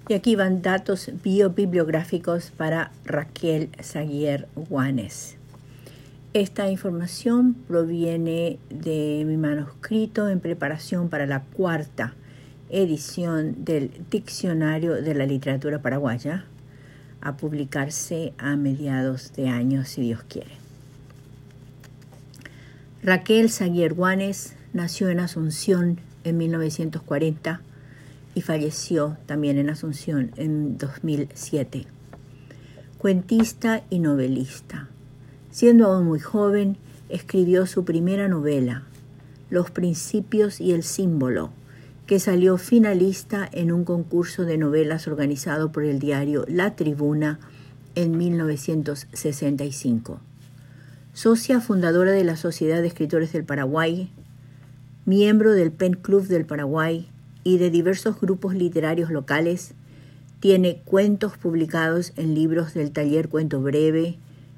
Y aquí van datos biobibliográficos para Raquel Zaguer Guanes. Esta información proviene de mi manuscrito en preparación para la 4ª edición del Diccionario de la Literatura Paraguaya, a publicarse a mediados de año, si Dios quiere. Raquel Zaguer Guanes nació en Asunción en 1940 y falleció también en Asunción en 2007. Cuentista y novelista. Siendo aún muy joven, escribió su primera novela, Los Principios y el Símbolo, que salió finalista en un concurso de novelas organizado por el diario La Tribuna en 1965. Socia fundadora de la Sociedad de Escritores del Paraguay, miembro del Pen Club del Paraguay y de diversos grupos literarios locales, tiene cuentos publicados en libros del Taller Cuento Breve,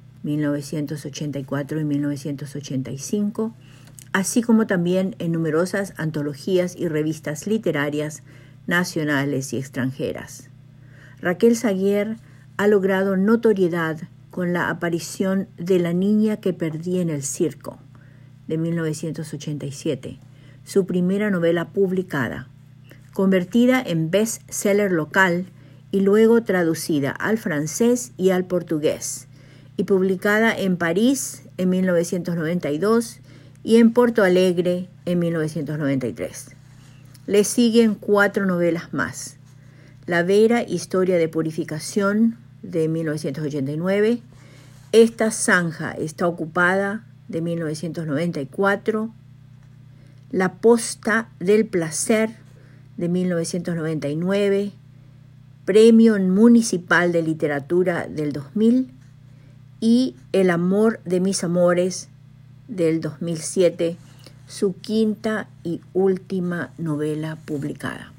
1984 y 1985, así como también en numerosas antologías y revistas literarias nacionales y extranjeras. Raquel Zaguer ha logrado notoriedad con la aparición de La niña que perdí en el circo, de 1987, su primera novela publicada, convertida en bestseller local y luego traducida al francés y al portugués, y publicada en París en 1992 y en Porto Alegre en 1993. Le siguen 4 novelas más: La Vera, Historia de Purificación, de 1989, Esta zanja está ocupada, de 1994, La Posta del Placer, de 1999, Premio Municipal de Literatura del 2000, y El amor de mis amores, del 2007, su 5ª y última novela publicada.